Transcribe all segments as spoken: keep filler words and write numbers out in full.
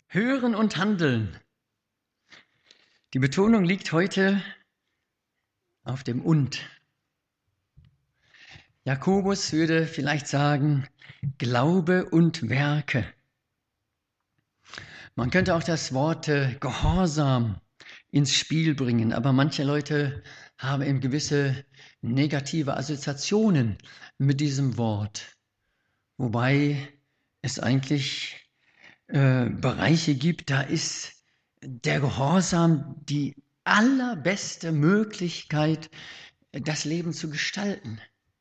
Hören und handeln. Die Betonung liegt heute auf dem Und. Jakobus würde vielleicht sagen, Glaube und Werke. Man könnte auch das Wort äh, Gehorsam ins Spiel bringen, aber manche Leute haben eben gewisse negative Assoziationen mit diesem Wort, wobei es eigentlich äh, Bereiche gibt, da ist der Gehorsam die allerbeste Möglichkeit, das Leben zu gestalten.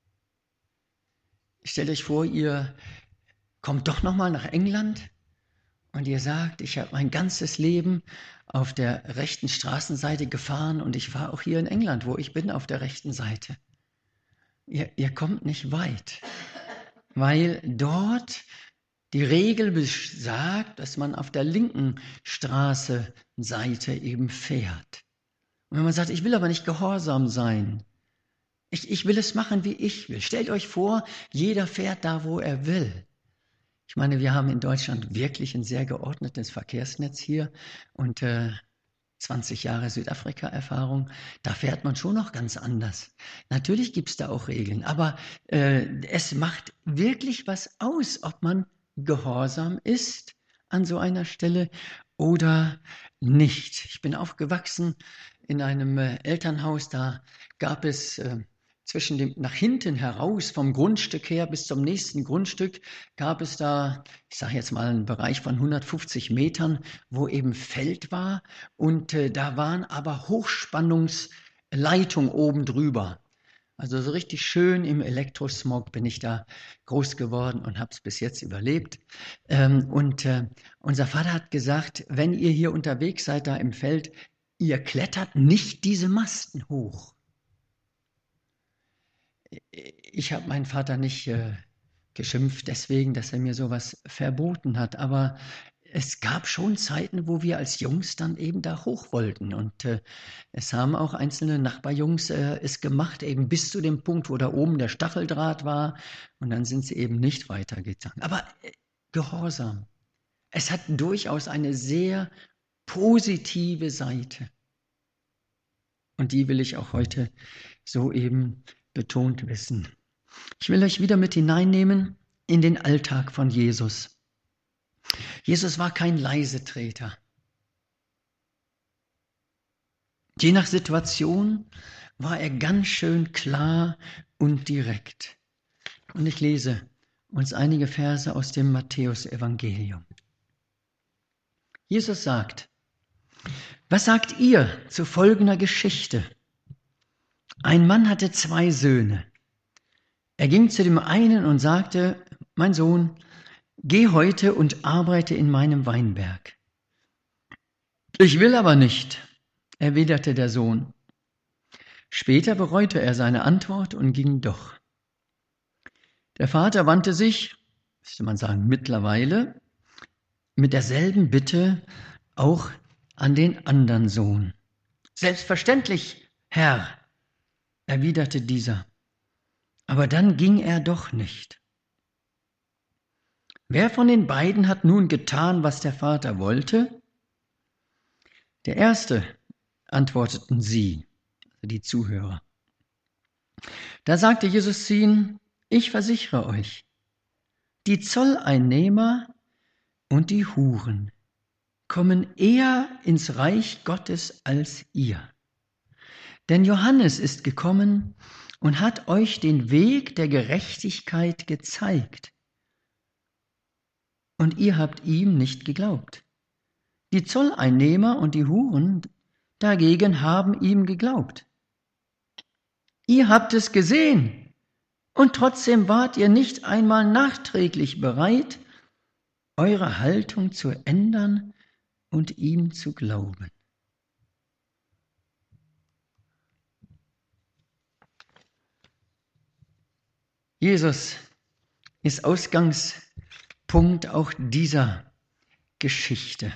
Stellt euch vor, ihr kommt doch noch mal nach England und ihr sagt, ich habe mein ganzes Leben auf der rechten Straßenseite gefahren und ich fahre auch hier in England, wo ich bin, auf der rechten Seite. Ihr, ihr kommt nicht weit, weil dort die Regel besagt, dass man auf der linken Straßenseite eben fährt. Und wenn man sagt, ich will aber nicht gehorsam sein, ich, ich will es machen, wie ich will. Stellt euch vor, jeder fährt da, wo er will. Ich meine, wir haben in Deutschland wirklich ein sehr geordnetes Verkehrsnetz hier und äh, zwanzig Jahre Südafrika-Erfahrung, da fährt man schon noch ganz anders. Natürlich gibt es da auch Regeln, aber äh, es macht wirklich was aus, ob man gehorsam ist an so einer Stelle oder nicht. Ich bin aufgewachsen in einem äh, Elternhaus, da gab es äh, zwischen dem, nach hinten heraus vom Grundstück her bis zum nächsten Grundstück gab es da, ich sage jetzt mal einen Bereich von hundertfünfzig Metern, wo eben Feld war und äh, da waren aber Hochspannungsleitungen oben drüber. Also so richtig schön im Elektrosmog bin ich da groß geworden und habe es bis jetzt überlebt. Ähm, und äh, unser Vater hat gesagt, wenn ihr hier unterwegs seid, da im Feld, ihr klettert nicht diese Masten hoch. Ich habe meinen Vater nicht äh, geschimpft deswegen, dass er mir sowas verboten hat, aber es gab schon Zeiten, wo wir als Jungs dann eben da hoch wollten und äh, es haben auch einzelne Nachbarjungs äh, es gemacht, eben bis zu dem Punkt, wo da oben der Stacheldraht war und dann sind sie eben nicht weitergegangen. Aber äh, Gehorsam, es hat durchaus eine sehr positive Seite und die will ich auch heute so eben betont wissen. Ich will euch wieder mit hineinnehmen in den Alltag von Jesus. Jesus war kein Leisetreter. Je nach Situation war er ganz schön klar und direkt. Und ich lese uns einige Verse aus dem Matthäusevangelium. Jesus sagt, was sagt ihr zu folgender Geschichte? Ein Mann hatte zwei Söhne. Er ging zu dem einen und sagte, mein Sohn, geh heute und arbeite in meinem Weinberg. Ich will aber nicht, erwiderte der Sohn. Später bereute er seine Antwort und ging doch. Der Vater wandte sich, müsste man sagen mittlerweile, mit derselben Bitte auch an den anderen Sohn. Selbstverständlich, Herr, erwiderte dieser. Aber dann ging er doch nicht. Wer von den beiden hat nun getan, was der Vater wollte? Der Erste, antworteten sie, also die Zuhörer. Da sagte Jesus zu ihnen, ich versichere euch, die Zolleinnehmer und die Huren kommen eher ins Reich Gottes als ihr. Denn Johannes ist gekommen und hat euch den Weg der Gerechtigkeit gezeigt. Und ihr habt ihm nicht geglaubt. Die Zolleinnehmer und die Huren dagegen haben ihm geglaubt. Ihr habt es gesehen und trotzdem wart ihr nicht einmal nachträglich bereit, eure Haltung zu ändern und ihm zu glauben. Jesus ist Ausgangspunkt auch dieser Geschichte.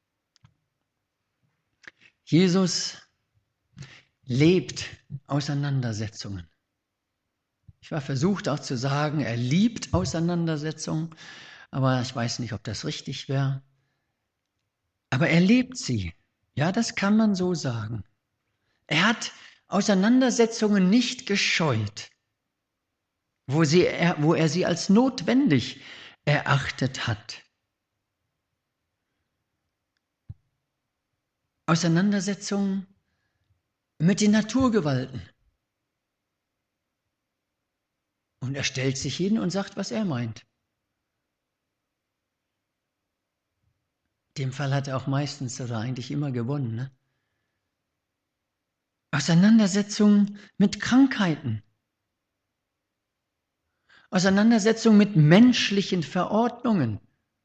Jesus lebt Auseinandersetzungen. Ich war versucht auch zu sagen, er liebt Auseinandersetzungen, aber ich weiß nicht, ob das richtig wäre. aber er lebt sie. Ja, das kann man so sagen. Er hat Auseinandersetzungen nicht gescheut, wo, sie, er, wo er sie als notwendig erachtet hat. Auseinandersetzungen mit den Naturgewalten. Und er stellt sich hin und sagt, was er meint. In dem Fall hat er auch meistens oder eigentlich immer gewonnen. Ne? Auseinandersetzungen mit Krankheiten. Auseinandersetzungen mit menschlichen Verordnungen.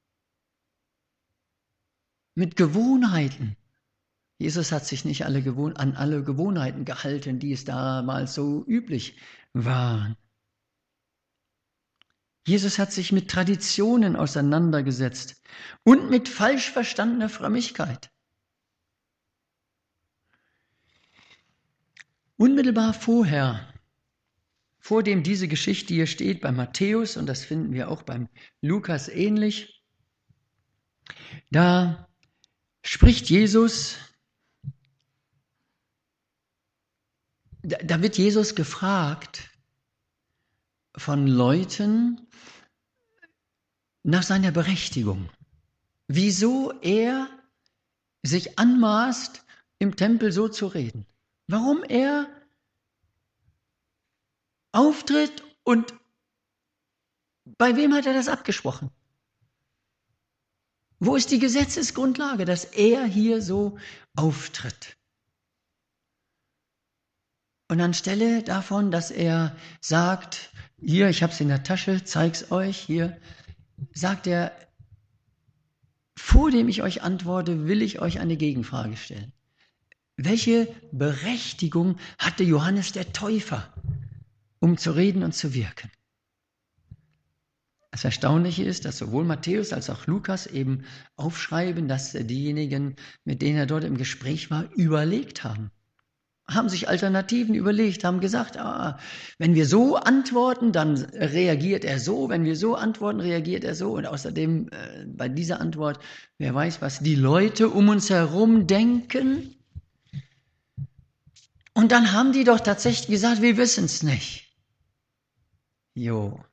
Mit Gewohnheiten. Jesus hat sich nicht alle Gewohn- an alle Gewohnheiten gehalten, die es damals so üblich waren. Jesus hat sich mit Traditionen auseinandergesetzt und mit falsch verstandener Frömmigkeit. Unmittelbar vorher, vor dem diese Geschichte hier steht, bei Matthäus, und das finden wir auch beim Lukas ähnlich, da spricht Jesus, da, da wird Jesus gefragt von Leuten nach seiner Berechtigung, wieso er sich anmaßt, im Tempel so zu reden. Warum er auftritt und bei wem hat er das abgesprochen? Wo ist die Gesetzesgrundlage, dass er hier so auftritt? Und anstelle davon, dass er sagt, hier, ich habe es in der Tasche, zeig's euch, hier, sagt er, vor dem ich euch antworte, will ich euch eine Gegenfrage stellen. Welche Berechtigung hatte Johannes der Täufer, um zu reden und zu wirken? Das Erstaunliche ist, dass sowohl Matthäus als auch Lukas eben aufschreiben, dass diejenigen, mit denen er dort im Gespräch war, überlegt haben. Haben sich Alternativen überlegt, haben gesagt, ah, wenn wir so antworten, dann reagiert er so, wenn wir so antworten, reagiert er so. Und außerdem äh, bei dieser Antwort, wer weiß, was die Leute um uns herum denken. Und dann haben die doch tatsächlich gesagt, wir wissen es nicht. Jo.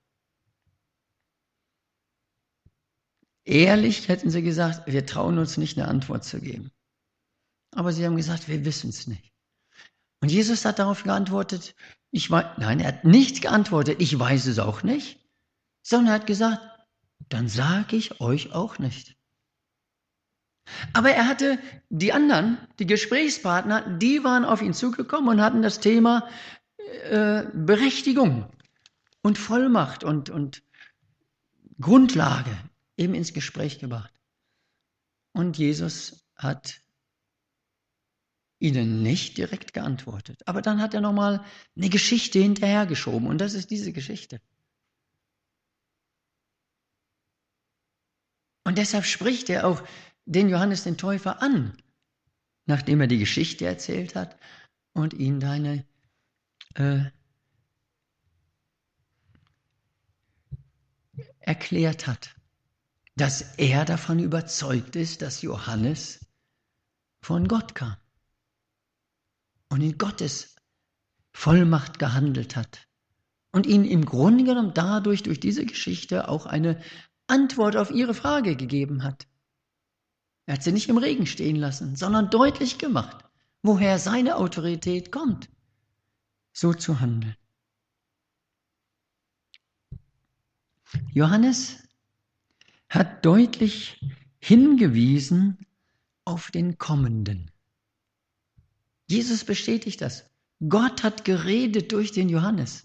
Ehrlich hätten sie gesagt, wir trauen uns nicht, eine Antwort zu geben. Aber sie haben gesagt, wir wissen es nicht. Und Jesus hat darauf geantwortet, ich weiß, nein, er hat nicht geantwortet, ich weiß es auch nicht, sondern er hat gesagt, dann sage ich euch auch nicht. Aber er hatte die anderen, die Gesprächspartner, die waren auf ihn zugekommen und hatten das Thema äh, Berechtigung und Vollmacht und, und Grundlage eben ins Gespräch gebracht. Und Jesus hat ihnen nicht direkt geantwortet. Aber dann hat er nochmal eine Geschichte hinterhergeschoben und das ist diese Geschichte. Und deshalb spricht er auch den Johannes den Täufer an, nachdem er die Geschichte erzählt hat und ihn deine äh, erklärt hat, dass er davon überzeugt ist, dass Johannes von Gott kam und in Gottes Vollmacht gehandelt hat und ihnen im Grunde genommen dadurch, durch diese Geschichte, auch eine Antwort auf ihre Frage gegeben hat. Er hat sie nicht im Regen stehen lassen, sondern deutlich gemacht, woher seine Autorität kommt, so zu handeln. Johannes hat deutlich hingewiesen auf den Kommenden. Jesus bestätigt das. Gott hat geredet durch den Johannes.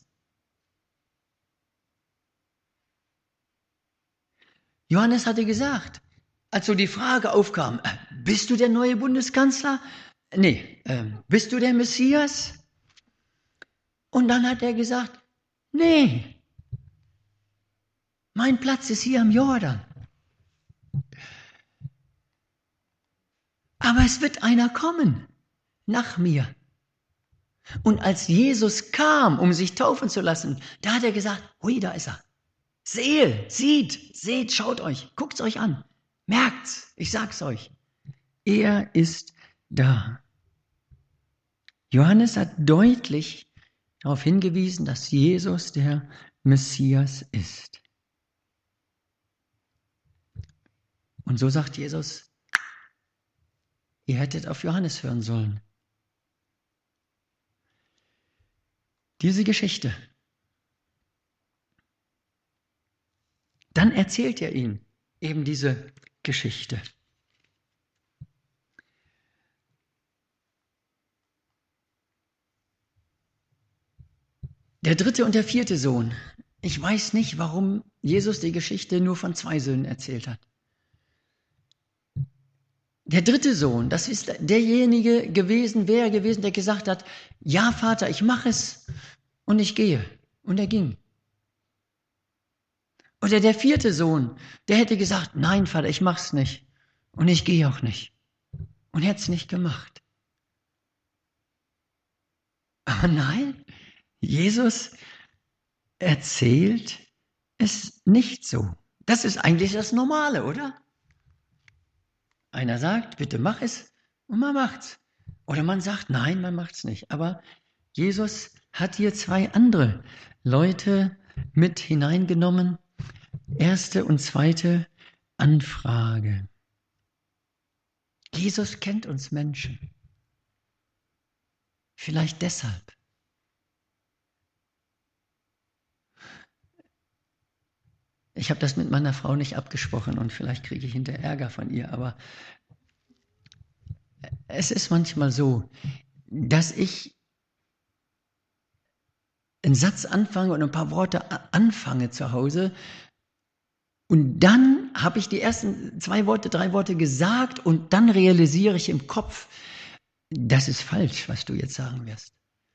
Johannes hatte gesagt, als so die Frage aufkam, bist du der neue Bundeskanzler? Nee, äh, bist du der Messias? Und dann hat er gesagt, nee, mein Platz ist hier am Jordan. Aber es wird einer kommen nach mir. Und als Jesus kam, um sich taufen zu lassen, da hat er gesagt, hui, da ist er. Sehe, sieht, seht, schaut euch, guckt's euch an, merkt's, ich sag's euch. Er ist da. Johannes hat deutlich darauf hingewiesen, dass Jesus der Messias ist. Und so sagt Jesus, ihr hättet auf Johannes hören sollen. Diese Geschichte. Dann erzählt er ihnen eben diese Geschichte. Der dritte und der vierte Sohn. Ich weiß nicht, warum Jesus die Geschichte nur von zwei Söhnen erzählt hat. Der dritte Sohn, das ist derjenige gewesen, wer gewesen, der gesagt hat, ja Vater, ich mache es und ich gehe. Und er ging. Oder der vierte Sohn, der hätte gesagt, nein Vater, ich mache es nicht und ich gehe auch nicht. Und er hat es nicht gemacht. Aber nein, Jesus erzählt es nicht so. Das ist eigentlich das Normale, oder? Einer sagt, bitte mach es, und man macht's. Oder man sagt, nein, man macht's nicht. Aber Jesus hat hier zwei andere Leute mit hineingenommen. Erste und zweite Anfrage. Jesus kennt uns Menschen. Vielleicht deshalb. Ich habe das mit meiner Frau nicht abgesprochen und vielleicht kriege ich hinterher Ärger von ihr, aber es ist manchmal so, dass ich einen Satz anfange und ein paar Worte anfange zu Hause und dann habe ich die ersten zwei Worte, drei Worte gesagt und dann realisiere ich im Kopf, das ist falsch, was du jetzt sagen wirst.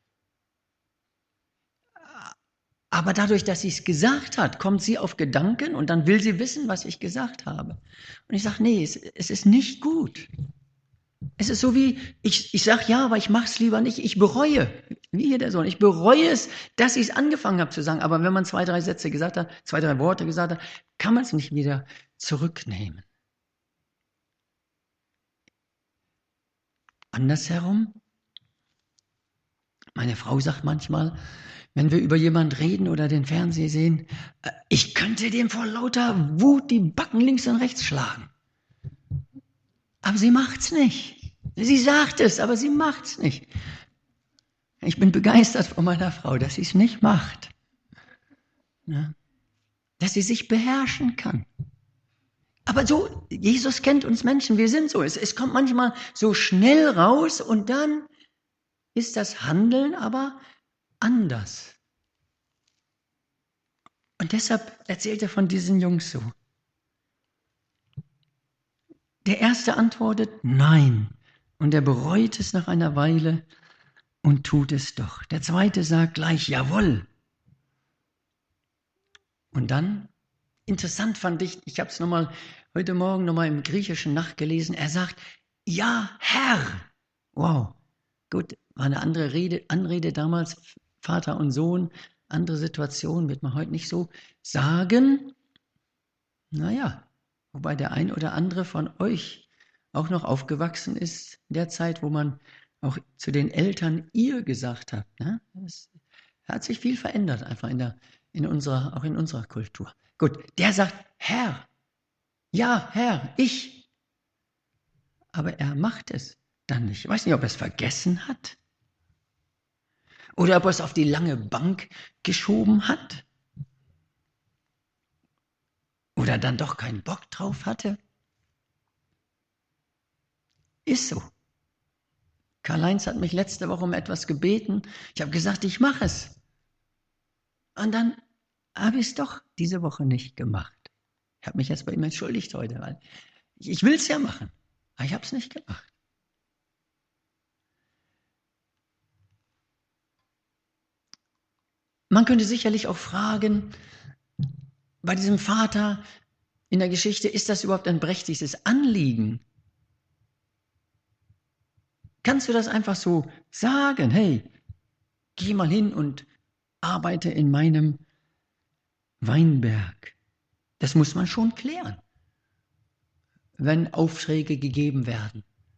Aber dadurch, dass sie es gesagt hat, kommt sie auf Gedanken und dann will sie wissen, was ich gesagt habe. Und ich sage, nee, es, es ist nicht gut. Es ist so wie, ich, ich sage ja, aber ich mache es lieber nicht. Ich bereue, wie hier der Sohn, ich bereue es, dass ich es angefangen habe zu sagen. Aber wenn man zwei, drei Sätze gesagt hat, zwei, drei Worte gesagt hat, kann man es nicht wieder zurücknehmen. Andersherum, meine Frau sagt manchmal, wenn wir über jemanden reden oder den Fernseher sehen, ich könnte dem vor lauter Wut die Backen links und rechts schlagen. Aber sie macht's nicht. Sie sagt es, aber sie macht's nicht. Ich bin begeistert von meiner Frau, dass sie es nicht macht. Ja? Dass sie sich beherrschen kann. Aber so, Jesus kennt uns Menschen, wir sind so. Es, es kommt manchmal so schnell raus und dann ist das Handeln aber anders. Und deshalb erzählt er von diesen Jungs so. Der erste antwortet nein und er bereut es nach einer Weile und tut es doch. Der zweite sagt gleich jawohl. Und dann, interessant fand ich, ich habe es nochmal heute Morgen nochmal im Griechischen nachgelesen, er sagt ja Herr. Wow, gut, war eine andere Rede, Anrede damals, Vater und Sohn, andere Situation, wird man heute nicht so sagen. Naja, wobei der ein oder andere von euch auch noch aufgewachsen ist in der Zeit, wo man auch zu den Eltern ihr gesagt hat. Ne? Es hat sich viel verändert einfach in der, in unserer, auch in unserer Kultur. Gut, der sagt Herr. Ja, Herr, ich. Aber er macht es dann nicht. Ich weiß nicht, ob er es vergessen hat oder ob er es auf die lange Bank geschoben hat oder dann doch keinen Bock drauf hatte. Ist so. Karl-Heinz hat mich letzte Woche um etwas gebeten. Ich habe gesagt, ich mache es. Und dann habe ich es doch diese Woche nicht gemacht. Ich habe mich jetzt bei ihm entschuldigt heute, weil ich, ich will es ja machen, aber ich habe es nicht gemacht. Man könnte sicherlich auch fragen, bei diesem Vater in der Geschichte, ist das überhaupt ein berechtigtes Anliegen? Kannst du das einfach so sagen? Hey, geh mal hin und arbeite in meinem Weinberg. Das muss man schon klären, wenn Aufträge gegeben werden.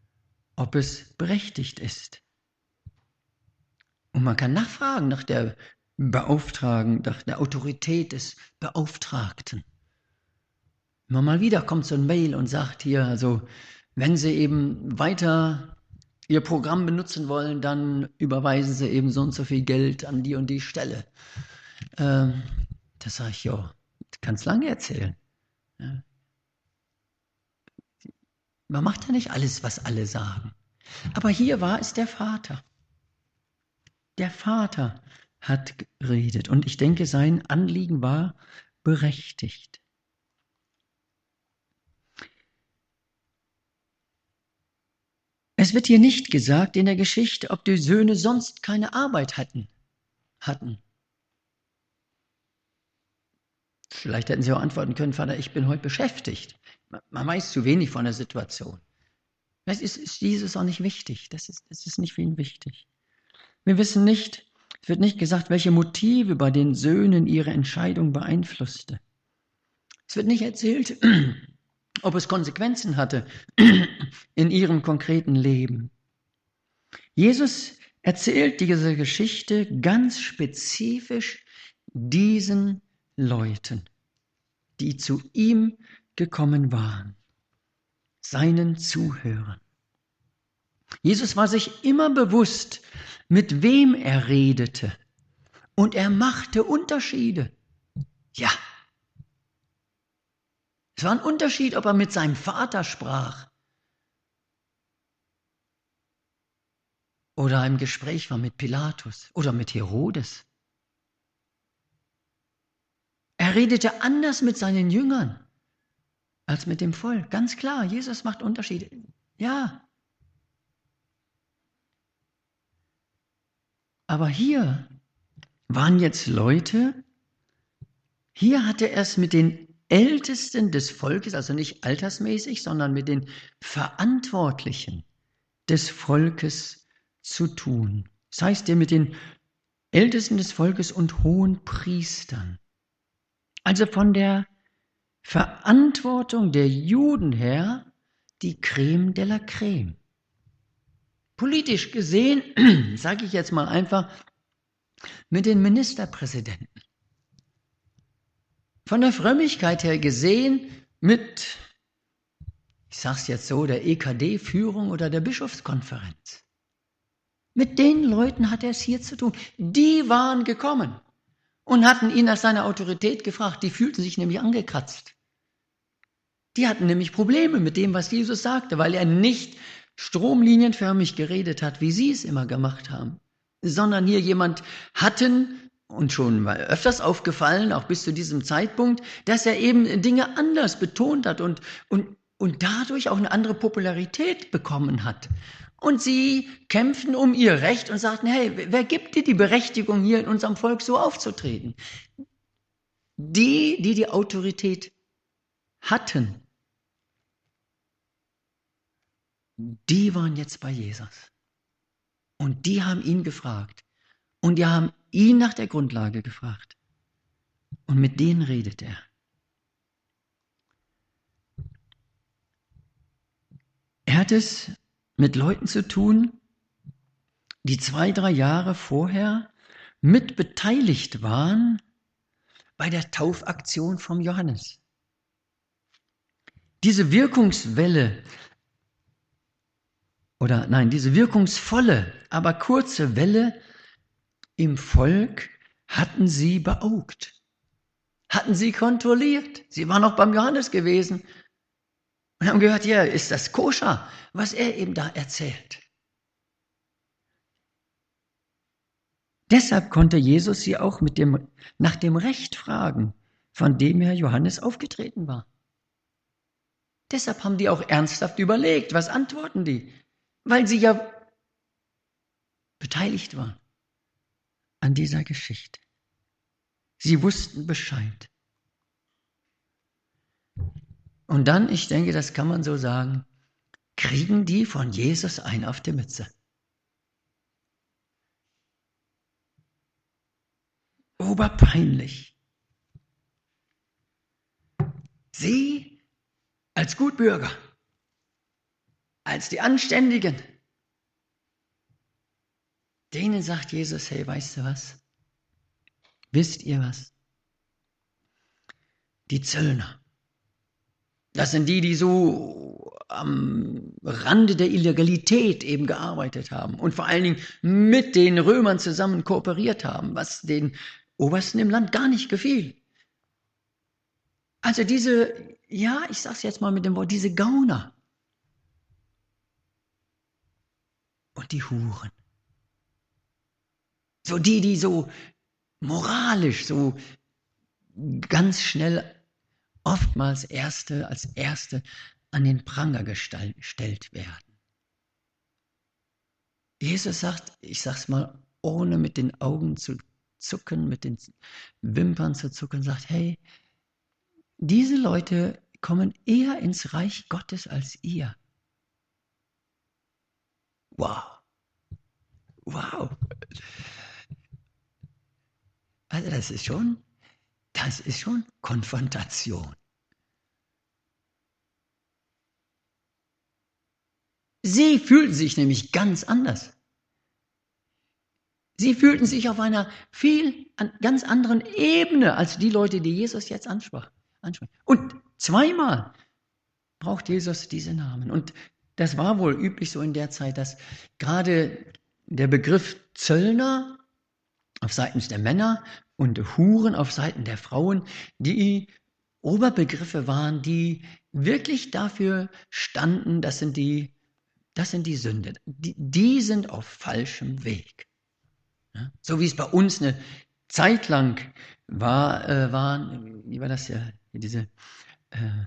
ob es berechtigt ist. Und man kann nachfragen nach der Beauftragung, nach der Autorität des Beauftragten. Immer mal wieder kommt so ein Mail und sagt hier, also wenn Sie eben weiter Ihr Programm benutzen wollen, dann überweisen Sie eben so und so viel Geld an die und die Stelle. Ähm, da sage ich, ja, du kannst lange erzählen. Ja. Man macht ja nicht alles, was alle sagen. Aber hier war es der Vater. Der Vater hat geredet und ich denke, sein Anliegen war berechtigt. Es wird hier nicht gesagt in der Geschichte, ob die Söhne sonst keine Arbeit hatten. hatten. Vielleicht hätten sie auch antworten können, Vater, ich bin heute beschäftigt. Man weiß zu wenig von der Situation. Das ist, ist Jesus auch nicht wichtig. Das ist, das ist nicht für ihn wichtig. Wir wissen nicht, es wird nicht gesagt, welche Motive bei den Söhnen ihre Entscheidung beeinflusste. Es wird nicht erzählt, ob es Konsequenzen hatte in ihrem konkreten Leben. Jesus erzählt diese Geschichte ganz spezifisch diesen Leuten, die zu ihm gekommen waren, seinen Zuhörern. Jesus war sich immer bewusst, mit wem er redete, und er machte Unterschiede. Ja, es war ein Unterschied, ob er mit seinem Vater sprach oder im Gespräch war mit Pilatus oder mit Herodes. Er redete anders mit seinen Jüngern als mit dem Volk. Ganz klar, Jesus macht Unterschiede. Ja. Aber hier waren jetzt Leute, hier hatte er es mit den Ältesten des Volkes, also nicht altersmäßig, sondern mit den Verantwortlichen des Volkes zu tun. Das heißt, er mit den Ältesten des Volkes und hohen Priestern. Also von der Verantwortung der Juden her die Creme de la Creme. Politisch gesehen, sage ich jetzt mal einfach, mit den Ministerpräsidenten. Von der Frömmigkeit her gesehen mit, ich sage es jetzt so, der E K D-Führung oder der Bischofskonferenz. Mit den Leuten hat er es hier zu tun. Die waren gekommen und hatten ihn als seine Autorität gefragt. Die fühlten sich nämlich angekratzt. Die hatten nämlich Probleme mit dem, was Jesus sagte, weil er nicht stromlinienförmig geredet hat, wie sie es immer gemacht haben, sondern hier jemand hatten, und schon mal öfters aufgefallen, auch bis zu diesem Zeitpunkt, dass er eben Dinge anders betont hat und, und, und dadurch auch eine andere Popularität bekommen hat. Und sie kämpften um ihr Recht und sagten, hey, wer gibt dir die Berechtigung, hier in unserem Volk so aufzutreten? Die, die die Autorität hatten, die waren jetzt bei Jesus. Und die haben ihn gefragt. Und die haben ihn nach der Grundlage gefragt. Und mit denen redet er. Er hat es mit Leuten zu tun, die zwei, drei Jahre vorher mit beteiligt waren bei der Taufaktion vom Johannes. Diese Wirkungswelle, oder nein, diese wirkungsvolle, aber kurze Welle im Volk hatten sie beaugt, hatten sie kontrolliert. Sie waren auch beim Johannes gewesen und haben gehört, ja, ist das koscher, was er eben da erzählt. Deshalb konnte Jesus sie auch mit dem, nach dem Recht fragen, von dem her Johannes aufgetreten war. Deshalb haben die auch ernsthaft überlegt, was antworten die, weil sie ja beteiligt waren an dieser Geschichte. Sie wussten Bescheid. Und dann, ich denke, das kann man so sagen, kriegen die von Jesus ein auf die Mütze. Oberpeinlich. Sie als Gutbürger, als die Anständigen, denen sagt Jesus, hey, weißt du was? Wisst ihr was? Die Zöllner, das sind die, die so am Rande der Illegalität eben gearbeitet haben und vor allen Dingen mit den Römern zusammen kooperiert haben, was den Obersten im Land gar nicht gefiel. Also diese, ja, ich sag's jetzt mal mit dem Wort, diese Gauner und die Huren. So die, die so moralisch, so ganz schnell oftmals Erste als Erste an den Pranger gestellt werden. Jesus sagt, ich sag's mal, ohne mit den Augen zu zucken, mit den Wimpern zu zucken, sagt, hey, diese Leute kommen eher ins Reich Gottes als ihr. Wow. Wow. Also das ist schon, das ist schon Konfrontation. Sie fühlten sich nämlich ganz anders. Sie fühlten sich auf einer viel an, ganz anderen Ebene als die Leute, die Jesus jetzt ansprach. Und zweimal braucht Jesus diese Namen. Und das war wohl üblich so in der Zeit, dass gerade der Begriff Zöllner auf Seiten der Männer und Huren auf Seiten der Frauen die Oberbegriffe waren, die wirklich dafür standen, das sind die, das sind die Sünde. Die, die sind auf falschem Weg. Ja? So wie es bei uns eine Zeit lang war, äh, waren, wie war das ja, diese äh,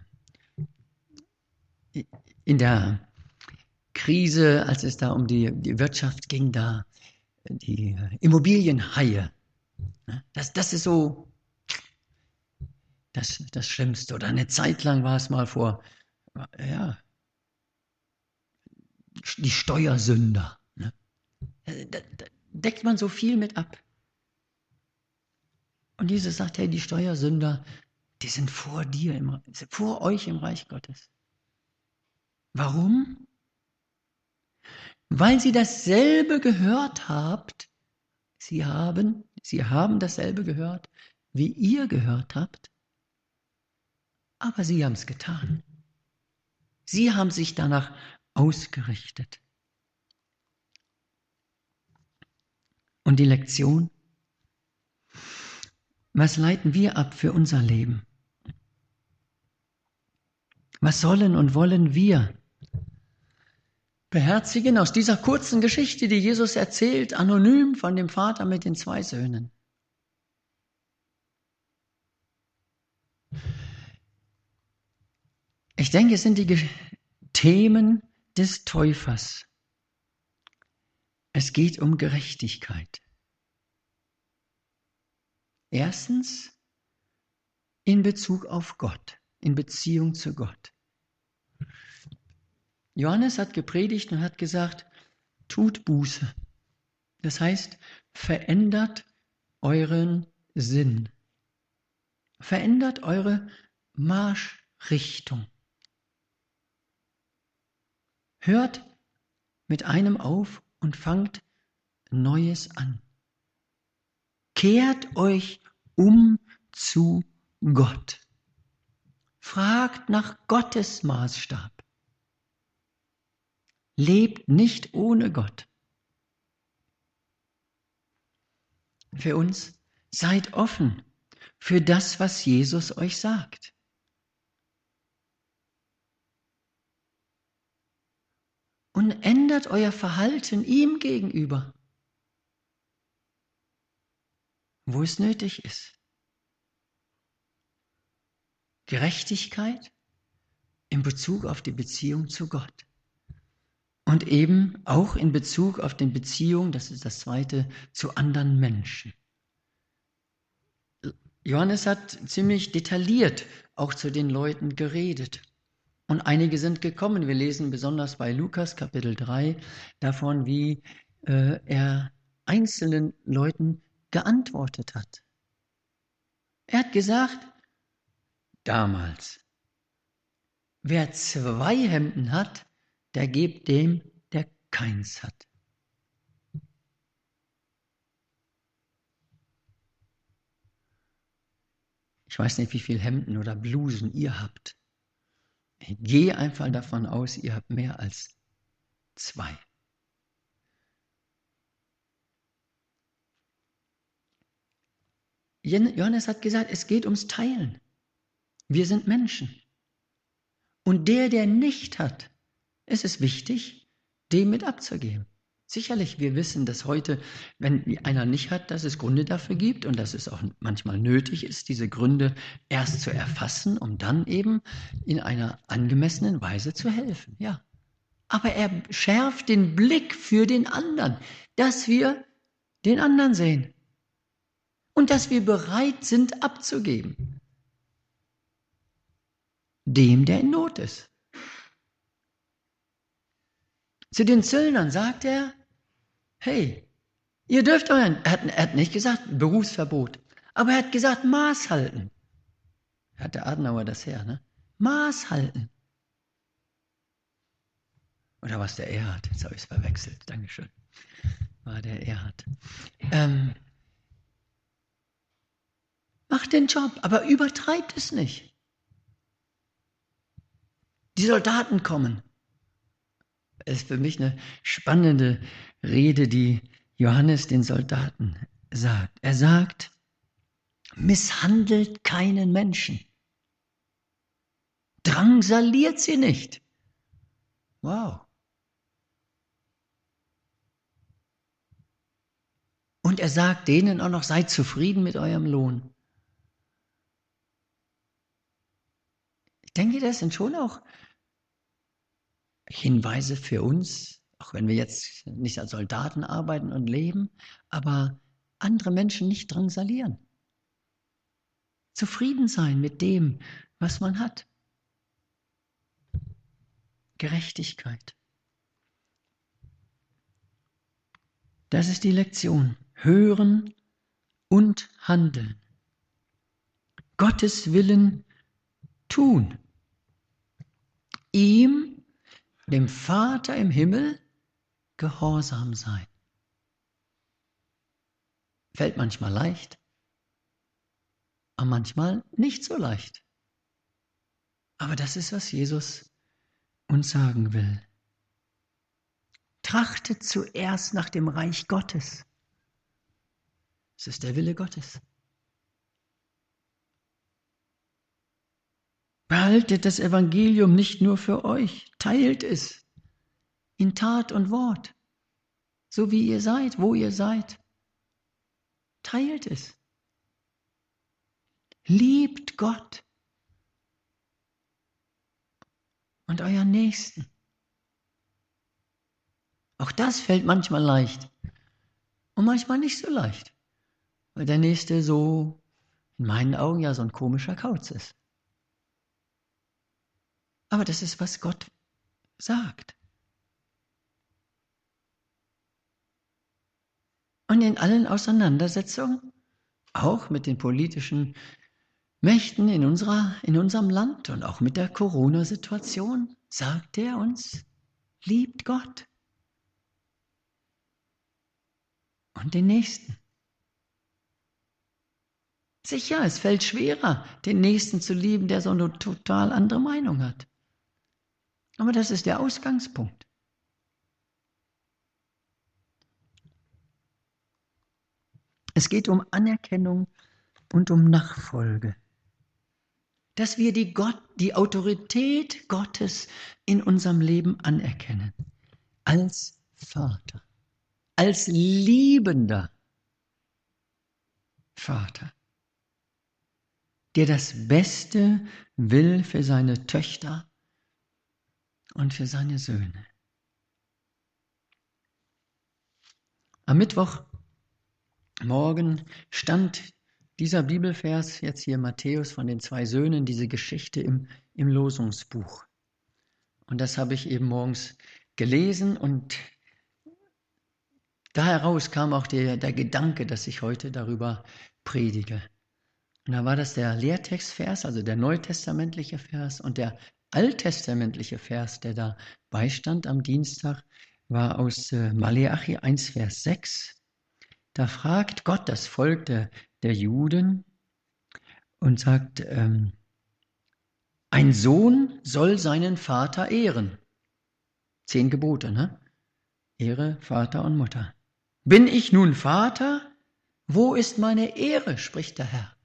in der Krise, als es da um die, die Wirtschaft ging, da die Immobilienhaie. Das, das ist so das, das Schlimmste. Oder eine Zeit lang war es mal vor, ja, die Steuersünder. Da, da deckt man so viel mit ab. Und Jesus sagt, hey, die Steuersünder, die sind vor dir, im, vor euch im Reich Gottes. Warum? Weil sie dasselbe gehört habt, sie haben, sie haben dasselbe gehört, wie ihr gehört habt, aber sie haben es getan. Sie haben sich danach ausgerichtet. Und die Lektion? Was leiten wir ab für unser Leben? Was sollen und wollen wir beherzigen aus dieser kurzen Geschichte, die Jesus erzählt, anonym von dem Vater mit den zwei Söhnen? Ich denke, es sind die Themen des Täufers. Es geht um Gerechtigkeit. Erstens in Bezug auf Gott, in Beziehung zu Gott. Johannes hat gepredigt und hat gesagt, tut Buße. Das heißt, verändert euren Sinn. Verändert eure Marschrichtung. Hört mit einem auf und fangt Neues an. Kehrt euch um zu Gott. Fragt nach Gottes Maßstab. Lebt nicht ohne Gott. Für uns, seid offen für das, was Jesus euch sagt. Und ändert euer Verhalten ihm gegenüber, wo es nötig ist. Gerechtigkeit in Bezug auf die Beziehung zu Gott. Und eben auch in Bezug auf die Beziehung, das ist das Zweite, zu anderen Menschen. Johannes hat ziemlich detailliert auch zu den Leuten geredet. Und einige sind gekommen. Wir lesen besonders bei Lukas Kapitel drei davon, wie äh, er einzelnen Leuten geantwortet hat. Er hat gesagt, damals, wer zwei Hemden hat, der gebt dem, der keins hat. Ich weiß nicht, wie viele Hemden oder Blusen ihr habt. Ich gehe einfach davon aus, ihr habt mehr als zwei. Johannes hat gesagt, es geht ums Teilen. Wir sind Menschen. Und der, der nicht hat, es ist wichtig, dem mit abzugeben. Sicherlich, wir wissen, dass heute, wenn einer nicht hat, dass es Gründe dafür gibt und dass es auch manchmal nötig ist, diese Gründe erst zu erfassen, um dann eben in einer angemessenen Weise zu helfen. Ja. Aber er schärft den Blick für den anderen, dass wir den anderen sehen und dass wir bereit sind abzugeben. Dem, der in Not ist. Zu den Zöllnern sagt er, hey, ihr dürft euren, er hat, er hat nicht gesagt Berufsverbot, aber er hat gesagt Maß halten. Hat der Adenauer das her, ne? Maß halten. Oder was der Erhard, jetzt habe ich es verwechselt, Dankeschön. War der Erhard. Ähm, macht den Job, aber übertreibt es nicht. Die Soldaten kommen. Es ist für mich eine spannende Rede, die Johannes den Soldaten sagt. Er sagt, misshandelt keinen Menschen. Drangsaliert sie nicht. Wow. Und er sagt denen auch noch, seid zufrieden mit eurem Lohn. Ich denke, das sind schon auch Hinweise für uns, auch wenn wir jetzt nicht als Soldaten arbeiten und leben, aber andere Menschen nicht drangsalieren. Zufrieden sein mit dem, was man hat. Gerechtigkeit. Das ist die Lektion. Hören und handeln. Gottes Willen tun. Ihm, dem Vater im Himmel, gehorsam sein. Fällt manchmal leicht, aber manchmal nicht so leicht. Aber das ist, was Jesus uns sagen will. Trachtet zuerst nach dem Reich Gottes. Es ist der Wille Gottes. Behaltet das Evangelium nicht nur für euch, teilt es in Tat und Wort, so wie ihr seid, wo ihr seid. Teilt es. Liebt Gott und euren Nächsten. Auch das fällt manchmal leicht und manchmal nicht so leicht, weil der Nächste so, in meinen Augen, ja so ein komischer Kauz ist. Aber das ist, was Gott sagt. Und in allen Auseinandersetzungen, auch mit den politischen Mächten in, unserer, in unserem Land und auch mit der Corona-Situation, sagt er uns, liebt Gott und den Nächsten. Sicher, es fällt schwerer, den Nächsten zu lieben, der so eine total andere Meinung hat. Aber das ist der Ausgangspunkt. Es geht um Anerkennung und um Nachfolge. Dass wir die, Gott, die Autorität Gottes in unserem Leben anerkennen. Als Vater. Als liebender Vater. Der das Beste will für seine Töchter und für seine Söhne. Am Mittwochmorgen stand dieser Bibelvers, jetzt hier Matthäus von den zwei Söhnen, diese Geschichte im, im Losungsbuch. Und das habe ich eben morgens gelesen und da heraus kam auch der, der Gedanke, dass ich heute darüber predige. Und da war das der Lehrtextvers, also der neutestamentliche Vers, und der alttestamentliche Vers, der da beistand am Dienstag, war aus äh, Maleachi eins, Vers sechs. Da fragt Gott das Volk der, der Juden, und sagt, ähm, ein Sohn soll seinen Vater ehren. Zehn Gebote, ne? Ehre Vater und Mutter. Bin ich nun Vater? Wo ist meine Ehre, spricht der Herr.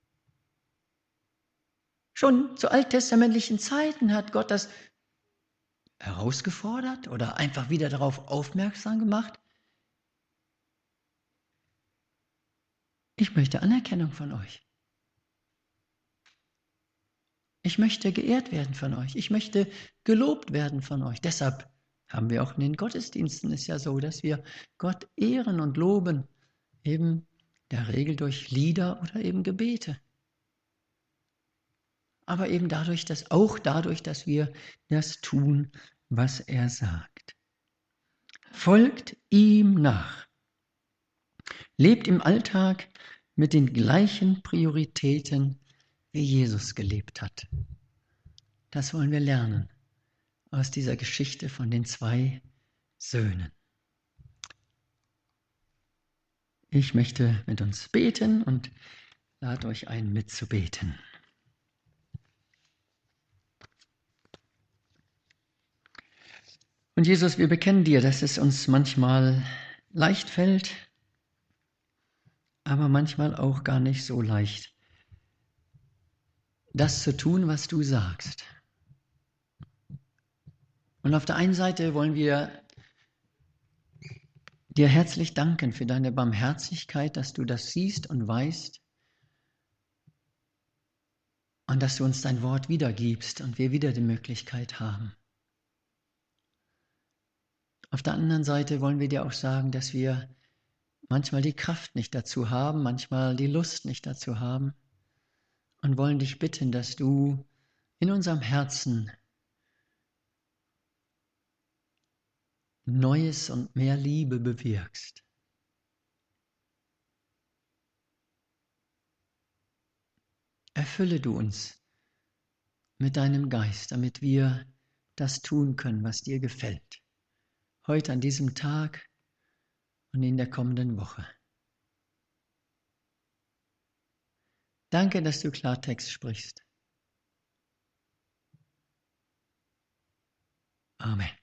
Schon zu alttestamentlichen Zeiten hat Gott das herausgefordert oder einfach wieder darauf aufmerksam gemacht. Ich möchte Anerkennung von euch. Ich möchte geehrt werden von euch. Ich möchte gelobt werden von euch. Deshalb haben wir auch in den Gottesdiensten es ja so, dass wir Gott ehren und loben, eben der Regel durch Lieder oder eben Gebete. Aber eben dadurch, dass auch dadurch, dass wir das tun, was er sagt. Folgt ihm nach. Lebt im Alltag mit den gleichen Prioritäten, wie Jesus gelebt hat. Das wollen wir lernen aus dieser Geschichte von den zwei Söhnen. Ich möchte mit uns beten und lade euch ein, mitzubeten. Und Jesus, wir bekennen dir, dass es uns manchmal leicht fällt, aber manchmal auch gar nicht so leicht, das zu tun, was du sagst. Und auf der einen Seite wollen wir dir herzlich danken für deine Barmherzigkeit, dass du das siehst und weißt und dass du uns dein Wort wiedergibst und wir wieder die Möglichkeit haben. Auf der anderen Seite wollen wir dir auch sagen, dass wir manchmal die Kraft nicht dazu haben, manchmal die Lust nicht dazu haben und wollen dich bitten, dass du in unserem Herzen Neues und mehr Liebe bewirkst. Erfülle du uns mit deinem Geist, damit wir das tun können, was dir gefällt. Heute an diesem Tag und in der kommenden Woche. Danke, dass du Klartext sprichst. Amen.